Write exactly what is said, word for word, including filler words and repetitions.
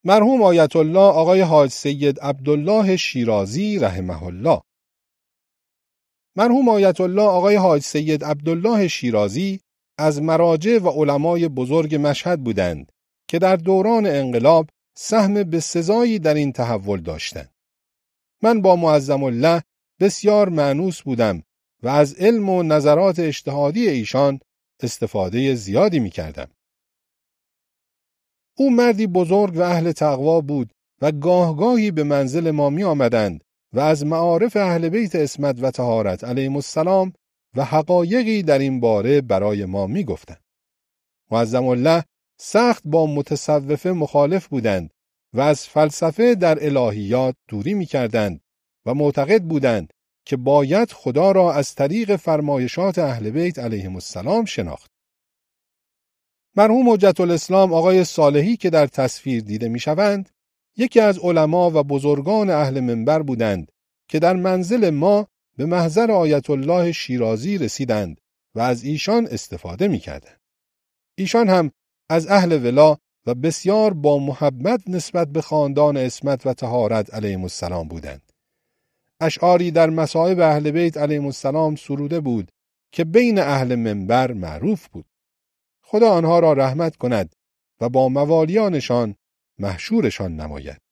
مرحوم آیت الله آقای حاج سید عبدالله شیرازی رحمه الله. مرحوم آیت الله آقای حاج سید عبدالله شیرازی از مراجع و علمای بزرگ مشهد بودند که در دوران انقلاب سهم بسزایی در این تحول داشتند. من با معظم الله بسیار مانوس بودم و از علم و نظرات اجتهادی ایشان استفاده زیادی می کردم. او مردی بزرگ و اهل تقوا بود و گاه گاهی به منزل ما می آمدند و از معارف اهل بیت عصمت و طهارت علیهم السلام و حقایقی در این باره برای ما می گفتند. معظم الله سخت با متصوفه مخالف بودند و از فلسفه در الهیات دوری می کردند و معتقد بودند که باید خدا را از طریق فرمایشات اهل بیت علیهم السلام شناخت. مرحوم حجت الاسلام آقای صالحی که در تصویر دیده می شوند، یکی از علما و بزرگان اهل منبر بودند که در منزل ما به محضر آیت الله شیرازی رسیدند و از ایشان استفاده می کردند. ایشان هم از اهل ولا و بسیار با محبت نسبت به خاندان عصمت و طهارت علیهم السلام بودند. اشعاری در مصائب اهل بیت علیهم السلام سروده بود که بین اهل منبر معروف بود. خدا آنها را رحمت کند و با موالیانشان محشورشان نماید.